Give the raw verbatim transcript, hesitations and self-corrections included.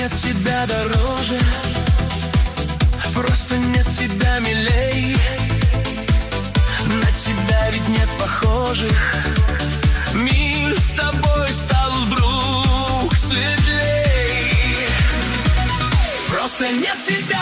нет тебя дороже, просто нет тебя милей. На тебя ведь нет похожих. Мир с тобой стал вдруг светлей. Просто нет тебя.